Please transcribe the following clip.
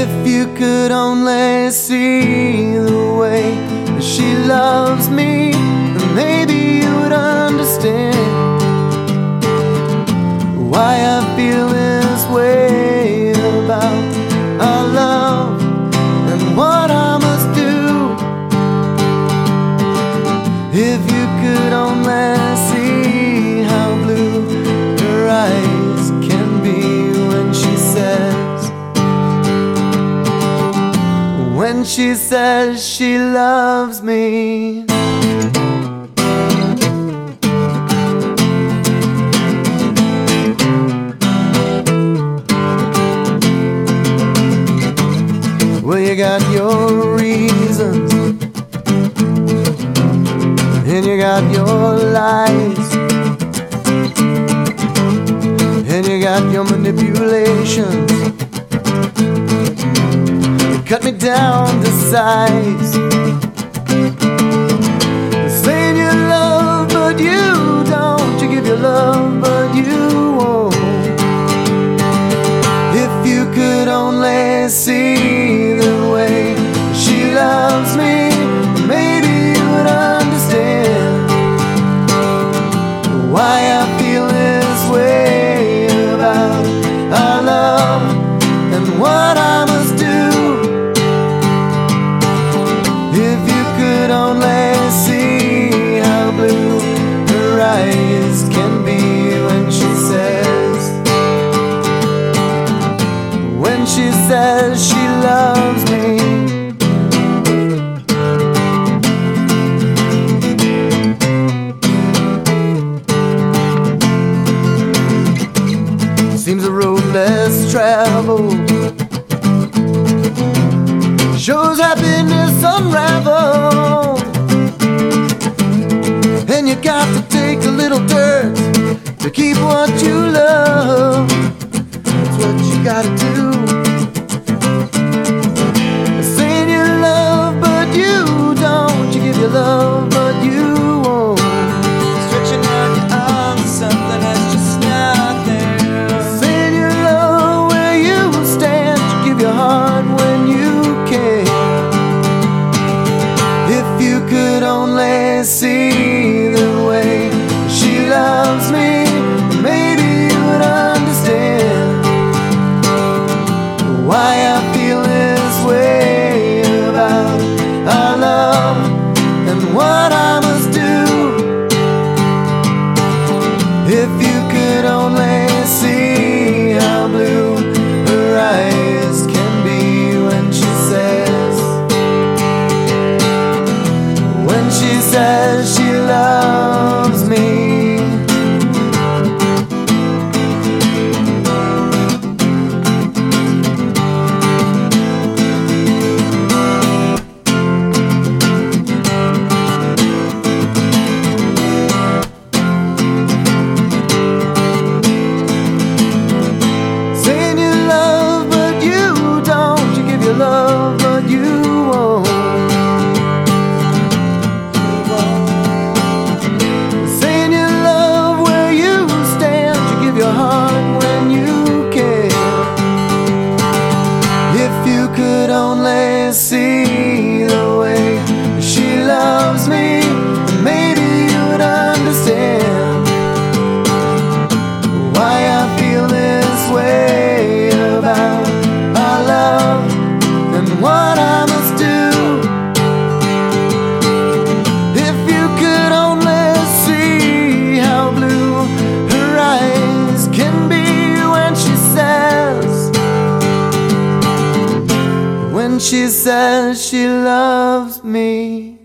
If you could only see the way that she loves me, then maybe you would understand why I feel this way about our love and what I must do. If you could only see how blue her eyes can be when she says she loves me. Well, you got your reasons and you got your lies and you got your manipulations. Cut me down to size, saying you love but you don't. You give your love but you won't. If you could only see the way she loves me, maybe you would understand why I feel this way about our love and what I must do. If you could only see how blue her eyes can be when she says she loves me. Seems the road less traveled shows happiness unraveled, and you got to take a little dirt to keep what you love. That's what you gotta do. Saying you love but you don't. You give your love but you won't. Stretching out your arms, something that's just not there. Saying you love where you stand. You give your heart when you can. If you could only see the way she loves me, maybe you would understand why I feel this way about our love and what I must do. If you could only see how blue her eyes can be when she says she loves me. Saying you love but you don't. You give your love but you won't. Saying you love where you stand. You give your heart when you can. If you could only see the way she loves me, maybe you would understand why I feel this way about our love and what I must do. If you could only see how blue her eyes can be when she says she loves me.